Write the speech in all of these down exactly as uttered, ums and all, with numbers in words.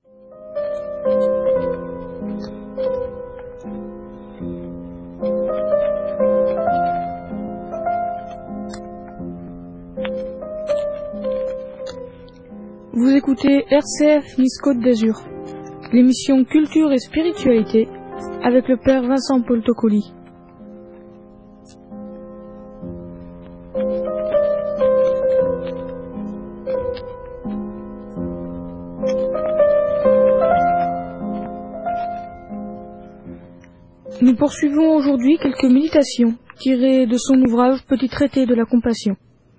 Vous écoutez R C F Nice Côte d'Azur, l'émission Culture et Spiritualité avec le Père Vincent Paul Tocoli. Nous poursuivons aujourd'hui quelques méditations tirées de son ouvrage Petit traité de la compassion.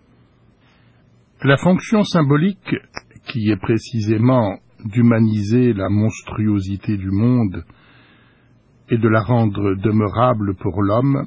La fonction symbolique, qui est précisément d'humaniser la monstruosité du monde et de la rendre demeurable pour l'homme,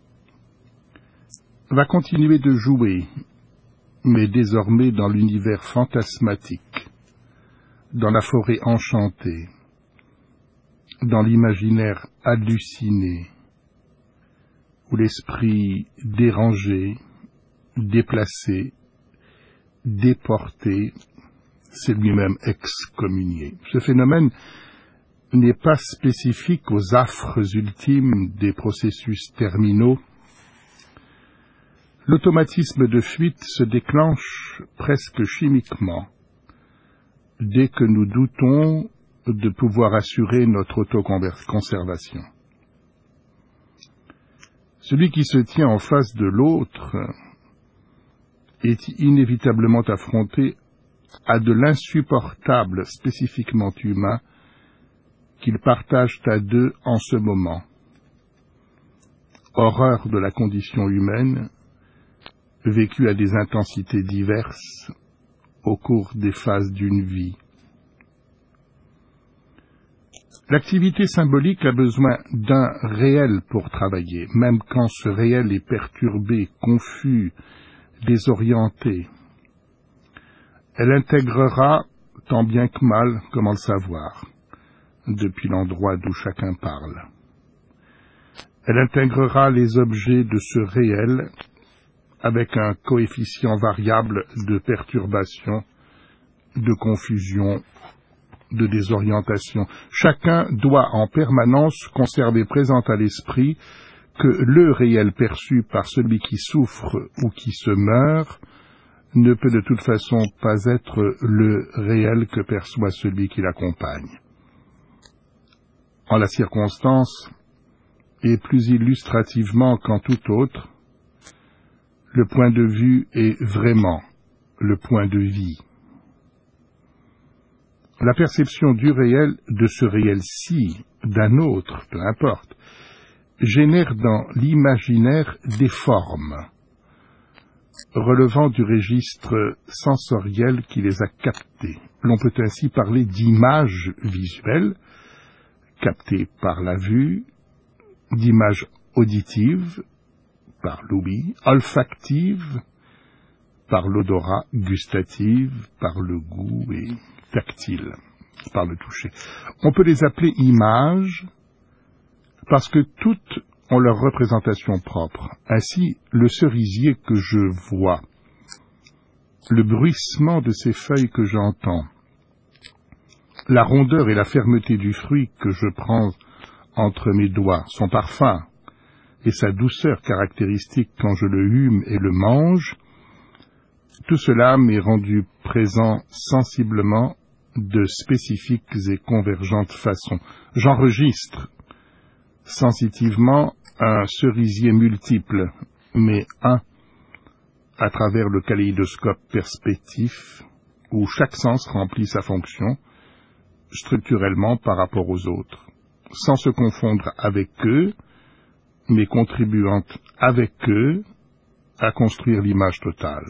va continuer de jouer, mais désormais dans l'univers fantasmatique, dans la forêt enchantée, dans l'imaginaire halluciné, où l'esprit dérangé, déplacé, déporté, c'est lui-même excommunié. Ce phénomène n'est pas spécifique aux affres ultimes des processus terminaux. L'automatisme de fuite se déclenche presque chimiquement dès que nous doutons de pouvoir assurer notre autoconservation. Celui qui se tient en face de l'autre est inévitablement affronté à de l'insupportable spécifiquement humain qu'ils partagent à deux en ce moment. Horreur de la condition humaine, vécue à des intensités diverses au cours des phases d'une vie. L'activité symbolique a besoin d'un réel pour travailler, même quand ce réel est perturbé, confus, désorienté. Elle intégrera, tant bien que mal, comment le savoir, depuis l'endroit d'où chacun parle. Elle intégrera les objets de ce réel avec un coefficient variable de perturbation, de confusion, de désorientation. Chacun doit en permanence conserver présent à l'esprit que le réel perçu par celui qui souffre ou qui se meurt ne peut de toute façon pas être le réel que perçoit celui qui l'accompagne. En la circonstance, et plus illustrativement qu'en tout autre, le point de vue est vraiment le point de vie. La perception du réel, de ce réel-ci, d'un autre, peu importe, génère dans l'imaginaire des formes, relevant du registre sensoriel qui les a captées. L'on peut ainsi parler d'images visuelles, captées par la vue, d'images auditives, par l'ouïe, olfactives, par l'odorat, gustatives, par le goût et tactile, par le toucher. On peut les appeler images parce que toutes ont leur représentation propre. Ainsi, le cerisier que je vois, le bruissement de ces feuilles que j'entends, la rondeur et la fermeté du fruit que je prends entre mes doigts, son parfum et sa douceur caractéristique quand je le hume et le mange, tout cela m'est rendu présent sensiblement de spécifiques et convergentes façons. J'enregistre sensitivement un cerisier multiple, mais un, à travers le kaléidoscope perspectif, où chaque sens remplit sa fonction, structurellement par rapport aux autres, sans se confondre avec eux, mais contribuant avec eux à construire l'image totale.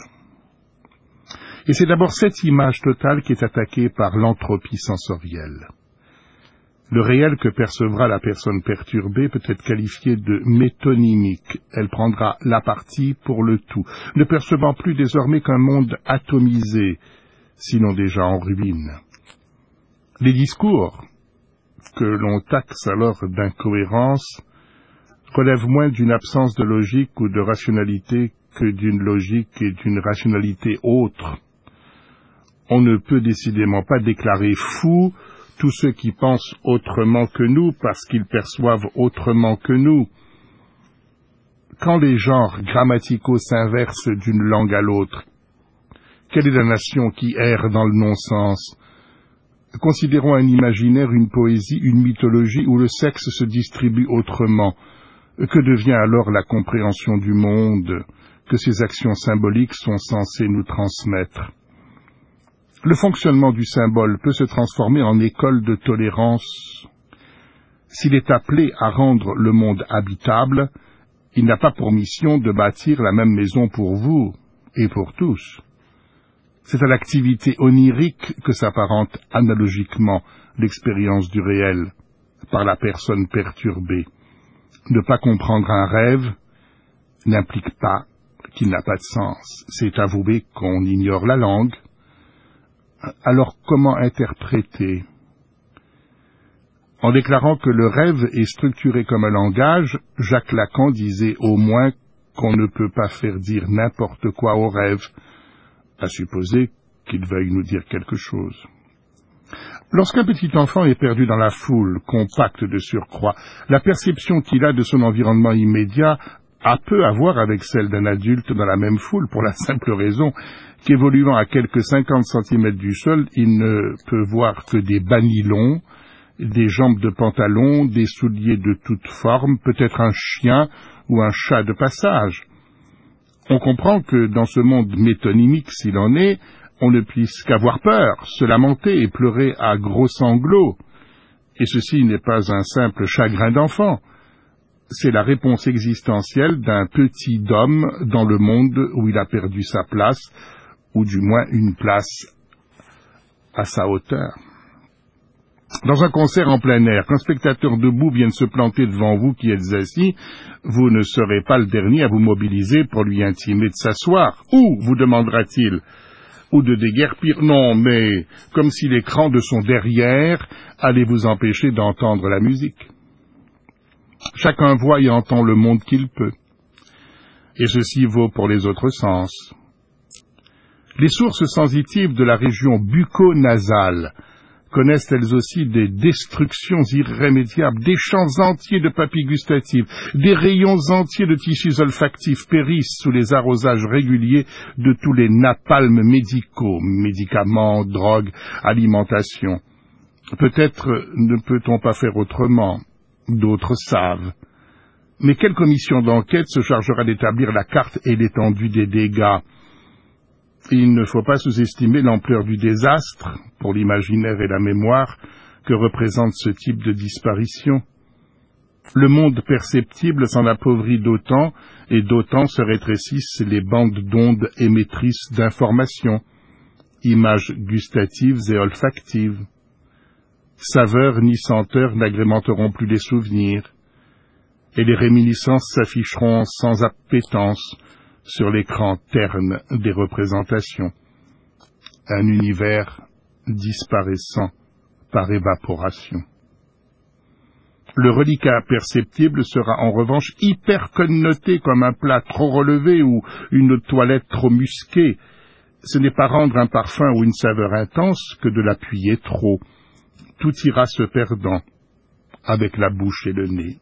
Et c'est d'abord cette image totale qui est attaquée par l'entropie sensorielle. Le réel que percevra la personne perturbée peut être qualifié de métonymique. Elle prendra la partie pour le tout, ne percevant plus désormais qu'un monde atomisé, sinon déjà en ruine. Les discours, que l'on taxe alors d'incohérence, relèvent moins d'une absence de logique ou de rationalité que d'une logique et d'une rationalité autre. On ne peut décidément pas déclarer fou tous ceux qui pensent autrement que nous parce qu'ils perçoivent autrement que nous. Quand les genres grammaticaux s'inversent d'une langue à l'autre, quelle est la nation qui erre dans le non-sens? Considérons un imaginaire, une poésie, une mythologie où le sexe se distribue autrement. Que devient alors la compréhension du monde que ces actions symboliques sont censées nous transmettre? Le fonctionnement du symbole peut se transformer en école de tolérance. S'il est appelé à rendre le monde habitable, il n'a pas pour mission de bâtir la même maison pour vous et pour tous. C'est à l'activité onirique que s'apparente analogiquement l'expérience du réel par la personne perturbée. Ne pas comprendre un rêve n'implique pas qu'il n'a pas de sens. C'est avouer qu'on ignore la langue. Alors comment interpréter? En déclarant que le rêve est structuré comme un langage, Jacques Lacan disait au moins qu'on ne peut pas faire dire n'importe quoi au rêve, à supposer qu'il veuille nous dire quelque chose. Lorsqu'un petit enfant est perdu dans la foule, compacte de surcroît, la perception qu'il a de son environnement immédiat a peu à voir avec celle d'un adulte dans la même foule, pour la simple raison qu'évoluant à quelques cinquante centimètres du sol, il ne peut voir que des banilons, des jambes de pantalon, des souliers de toutes formes, peut-être un chien ou un chat de passage. On comprend que dans ce monde métonymique, s'il en est, on ne puisse qu'avoir peur, se lamenter et pleurer à gros sanglots. Et ceci n'est pas un simple chagrin d'enfant. C'est la réponse existentielle d'un petit homme dans le monde où il a perdu sa place, ou du moins une place à sa hauteur. Dans un concert en plein air, qu'un spectateur debout vienne se planter devant vous qui êtes assis, vous ne serez pas le dernier à vous mobiliser pour lui intimer de s'asseoir. Où, vous demandera-t-il, ou de déguerpir? Non, mais comme si l'écran de son derrière allait vous empêcher d'entendre la musique. Chacun voit et entend le monde qu'il peut. Et ceci vaut pour les autres sens. Les sources sensitives de la région bucco-nasale connaissent elles aussi des destructions irrémédiables, des champs entiers de papilles gustatives, des rayons entiers de tissus olfactifs périssent sous les arrosages réguliers de tous les napalms médicaux, médicaments, drogues, alimentation. Peut-être ne peut-on pas faire autrement, d'autres savent. Mais quelle commission d'enquête se chargera d'établir la carte et l'étendue des dégâts? Il ne faut pas sous-estimer l'ampleur du désastre, pour l'imaginaire et la mémoire, que représente ce type de disparition. Le monde perceptible s'en appauvrit d'autant, et d'autant se rétrécissent les bandes d'ondes émettrices d'informations, images gustatives et olfactives. Saveurs ni senteurs n'agrémenteront plus les souvenirs, et les réminiscences s'afficheront sans appétence sur l'écran terne des représentations. Un univers disparaissant par évaporation. Le reliquat perceptible sera en revanche hyper connoté comme un plat trop relevé ou une toilette trop musquée. Ce n'est pas rendre un parfum ou une saveur intense que de l'appuyer trop. Tout ira se perdant avec la bouche et le nez.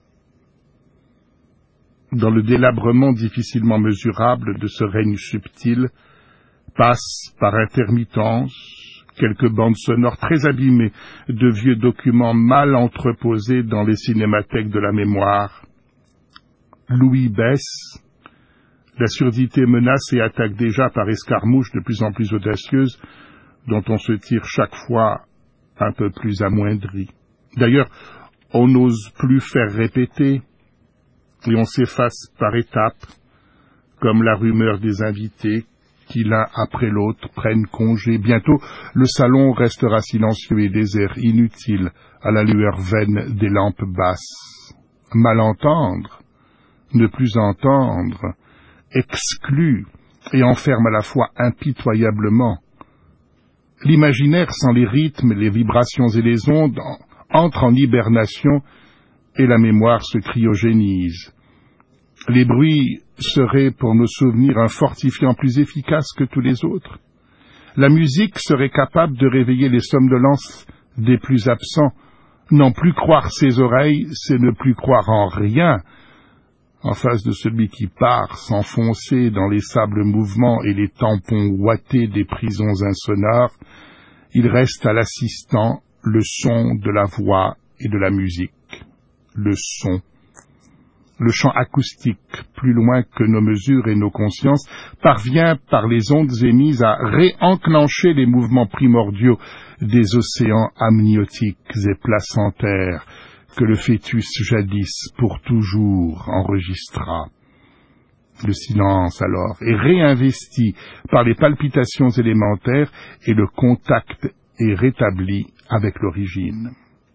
Dans le délabrement difficilement mesurable de ce règne subtil, passent par intermittence quelques bandes sonores très abîmées de vieux documents mal entreposés dans les cinémathèques de la mémoire. L'ouïe baisse, la surdité menace et attaque déjà par escarmouches de plus en plus audacieuses, dont on se tire chaque fois un peu plus amoindri. D'ailleurs, on n'ose plus faire répéter, et on s'efface par étapes, comme la rumeur des invités, qui l'un après l'autre prennent congé. Bientôt, le salon restera silencieux et désert, inutile, à la lueur vaine des lampes basses. Mal entendre, ne plus entendre, exclut et enferme à la fois impitoyablement. L'imaginaire, sans les rythmes, les vibrations et les ondes, entre en hibernation et la mémoire se cryogénise. Les bruits seraient pour nos souvenirs un fortifiant plus efficace que tous les autres. La musique serait capable de réveiller les somnolences des plus absents. N'en plus croire ses oreilles, c'est ne plus croire en rien. En face de celui qui part s'enfoncer dans les sables mouvants et les tampons ouatés des prisons insonores, il reste à l'assistant le son de la voix et de la musique. Le son. Le chant acoustique, plus loin que nos mesures et nos consciences, parvient par les ondes émises à réenclencher les mouvements primordiaux des océans amniotiques et placentaires que le fœtus jadis pour toujours enregistra. Le silence, alors, est réinvesti par les palpitations élémentaires et le contact est rétabli avec l'origine.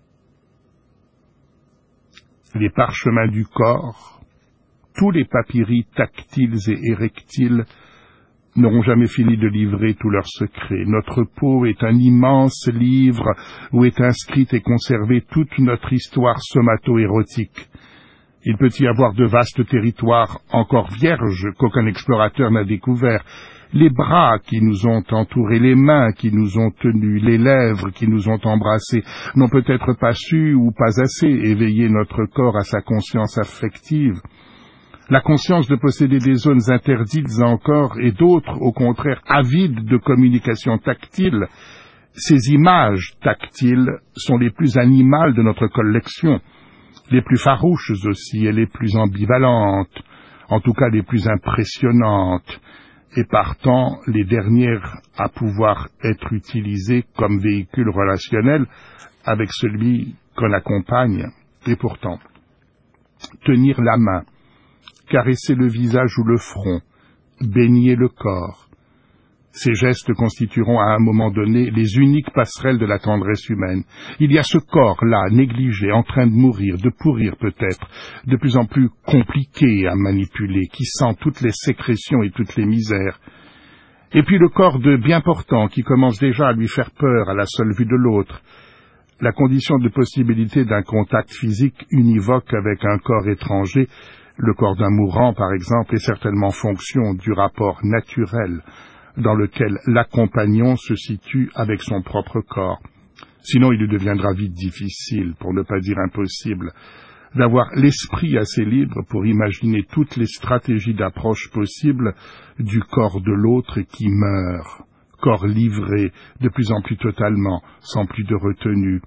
Les parchemins du corps, tous les papyri tactiles et érectiles n'auront jamais fini de livrer tous leurs secrets. Notre peau est un immense livre où est inscrite et conservée toute notre histoire somato-érotique. Il peut y avoir de vastes territoires encore vierges qu'aucun explorateur n'a découverts. Les bras qui nous ont entourés, les mains qui nous ont tenus, les lèvres qui nous ont embrassés, n'ont peut-être pas su ou pas assez éveillé notre corps à sa conscience affective. La conscience de posséder des zones interdites encore et d'autres, au contraire, avides de communication tactile. Ces images tactiles sont les plus animales de notre collection, les plus farouches aussi et les plus ambivalentes, en tout cas les plus impressionnantes, et partant les dernières à pouvoir être utilisées comme véhicule relationnel avec celui qu'on accompagne. Et pourtant, tenir la main, caresser le visage ou le front, baigner le corps, ces gestes constitueront à un moment donné les uniques passerelles de la tendresse humaine. Il y a ce corps-là, négligé, en train de mourir, de pourrir peut-être, de plus en plus compliqué à manipuler, qui sent toutes les sécrétions et toutes les misères. Et puis le corps de bien portant, qui commence déjà à lui faire peur à la seule vue de l'autre. La condition de possibilité d'un contact physique univoque avec un corps étranger, le corps d'un mourant par exemple, est certainement fonction du rapport naturel dans lequel l'accompagnant se situe avec son propre corps. Sinon, il lui deviendra vite difficile, pour ne pas dire impossible, d'avoir l'esprit assez libre pour imaginer toutes les stratégies d'approche possibles du corps de l'autre qui meurt, corps livré de plus en plus totalement, sans plus de retenue.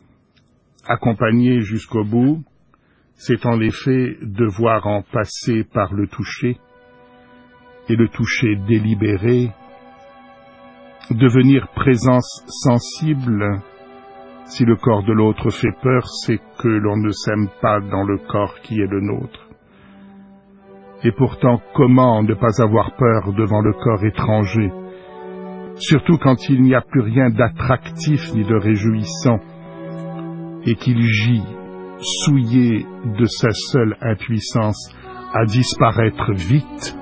Accompagner jusqu'au bout, c'est en effet devoir en passer par le toucher, et le toucher délibéré, devenir présence sensible. Si le corps de l'autre fait peur, c'est que l'on ne s'aime pas dans le corps qui est le nôtre. Et pourtant, comment ne pas avoir peur devant le corps étranger, surtout quand il n'y a plus rien d'attractif ni de réjouissant, et qu'il gît, souillé de sa seule impuissance, à disparaître vite.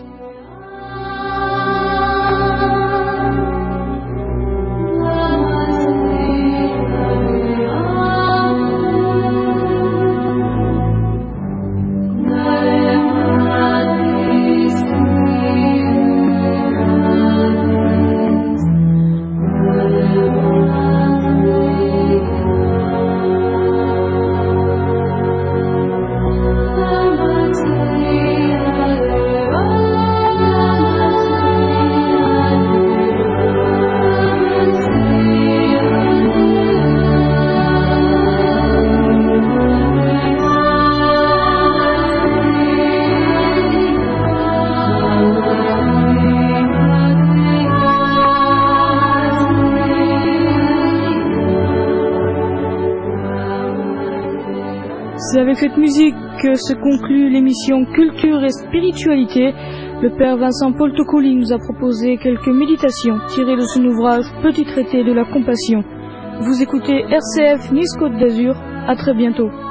C'est avec cette musique que se conclut l'émission Culture et Spiritualité. Le père Vincent Paul Tocoli nous a proposé quelques méditations tirées de son ouvrage Petit traité de la compassion. Vous écoutez R C F Nice Côte d'Azur. À très bientôt.